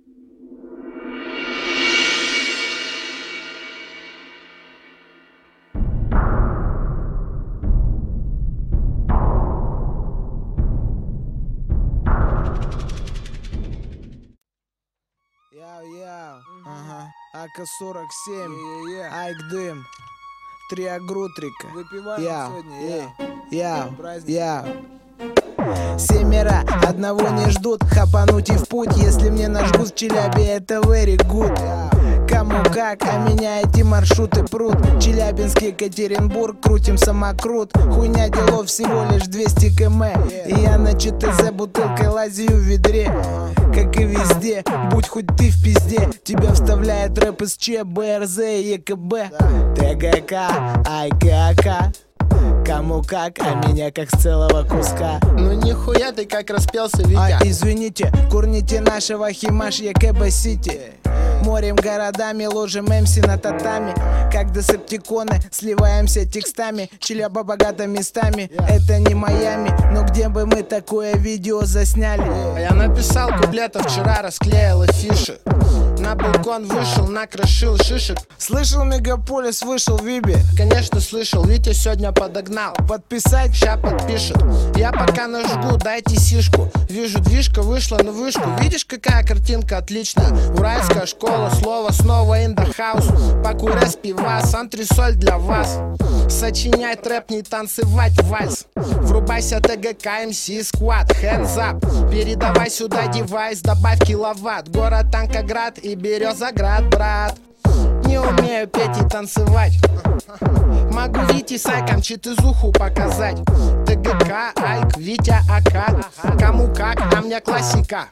Ага. АК-47, Айк Дым, 3 Агрутрика. Выпиваем сегодня, Семеро, одного не ждут, хапануть и в путь. Если мне нажгут в Челябе, это very good. Кому как, а меня эти маршруты прут. Челябинск, Екатеринбург, крутим самокрут. Хуйня делов всего лишь 200 км. И я на ЧТЗ бутылкой лазию в ведре. Как и везде, будь хоть ты в пизде. Тебя вставляет рэп из ЧЕ, БРЗ и ЕКБ. ТГК, АК. Кому как, а меня как с целого куска. Ну нихуя ты как распелся, Витя. Извините, курните нашего Химаш Екэбэ-Сити. Морем городами, ложим МС на татами. Как десептиконы, сливаемся текстами. Челяба богата местами, это не Майами. Но где бы мы такое видео засняли? А я написал куплеты, вчера расклеил афиши. На балкон вышел, накрошил шишек. Слышал, Мегаполис вышел, Виби? Конечно слышал, Витя сегодня подогнал. Подписать? Ща подпишет. Я пока нажгу, дайте сишку. Вижу, движка вышла на вышку. Видишь, какая картинка отличная? Уральская школа, слово снова in the house. Покурясь пивас, антресоль для вас. Сочинять рэп, не танцевать вальс. Врубайся, ТГК, МС, сквад, hands up. Передавай сюда девайс, добавь киловатт. Город Танкоград и Березоград, брат. Не умею петь и танцевать. Могу Вите с Айком читызуху показать. ТГК, Айк, Витя, АК. Кому как, а мне классика.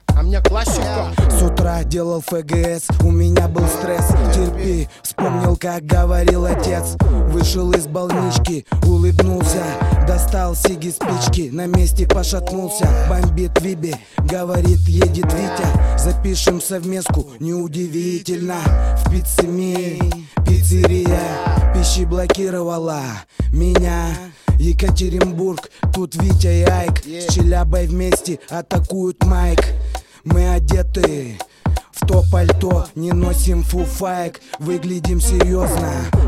С утра делал ФГС, у меня был стресс. Терпи, вспомнил, как говорил отец. Вышел из больнички, улыбнулся. Достал сиги, спички, на месте пошатнулся. Бомбит Виби, говорит, едет Витя. Запишем совместку, неудивительно. В пиццемии, пиццерия пищи блокировала меня. Екатеринбург, тут Витя и Айк. С Челябой вместе атакуют майк. Мы одеты в то пальто, не носим фуфайк, выглядим серьезно.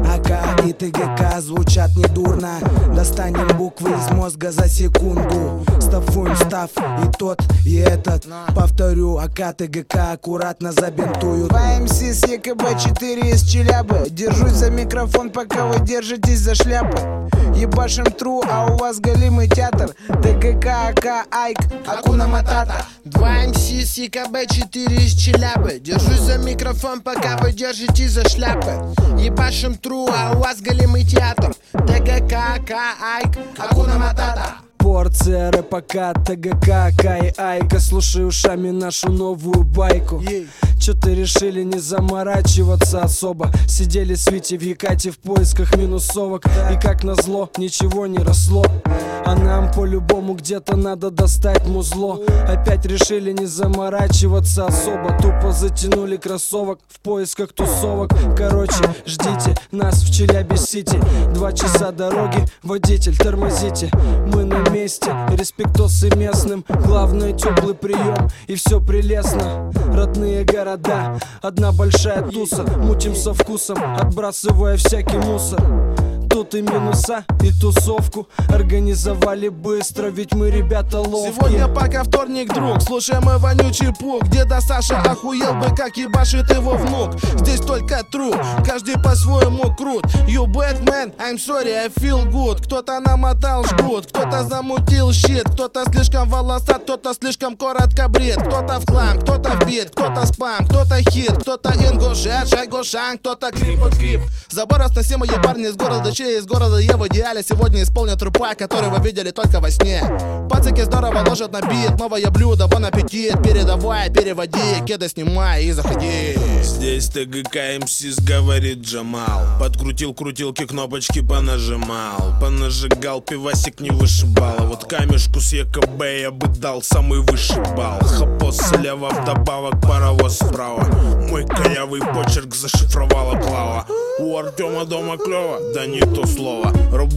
АК и ТГК звучат недурно. Достанем буквы из мозга за секунду. Стафуем став и тот, и этот. Повторю, АК, ТГК аккуратно забинтуют. 2 МС с ЕКБ-4 из Челябы. Держусь за микрофон, пока вы держитесь за шляпы. Ебашим тру, а у вас голимый театр. ТГК, АК, Айк, Акуна Матата. 2 МС с ЕКБ-4 из Челябы. Держусь за микрофон, пока вы держитесь за шляпы. Ебашим тру, а у вас голимый театр. ТГК, АК, Айк, Акуна Матата. Порция рэпака, ТГК, Кай, Айка. Слушай ушами нашу новую байку. Чё-то решили не заморачиваться особо. Сидели с Витей в Екате в поисках минусовок. И как назло, ничего не росло. А нам по-любому где-то надо достать музло. Опять решили не заморачиваться особо. Тупо затянули кроссовок в поисках тусовок. Короче, ждите нас в Челябе-Сити. 2 часа дороги, водитель, тормозите. Мы на месте, респектосы местным. Главное, теплый прием, и все прелестно. Родные города, одна большая туса. Мутим со вкусом, отбрасывая всякий мусор. Тут и минуса, и тусовку организовали быстро, ведь мы ребята ловкие. Сегодня пока вторник, друг, слушай мой вонючий пук. Деда Саша охуел бы, как ебашит его внук. Здесь только true, каждый по-своему крут. You bad man, I'm sorry, I feel good. Кто-то намотал жгут, кто-то замутил щит. Кто-то слишком волосат, кто-то слишком коротко брит. Кто-то в хлам, кто-то в бит, кто-то спам, кто-то хит. Кто-то ингушет, шайгушан, кто-то крип. Забор сносим мои парни из города, из города я в идеале сегодня исполню трупа, который вы видели только во сне. Пацаки здорово ложат на бит, новое блюдо, бон аппетит. Передавай, переводи, кеды снимай и заходи. Здесь ТГК МС, говорит Джамал. Подкрутил крутилки, кнопочки понажимал. Понажигал, пивасик не вышибал. А вот камешку с ЕКБ я бы дал самый высший балл. Хапос слева, вдобавок паровоз справа. Мой корявый почерк зашифровала Клава. У Артема дома клево, да не то слово.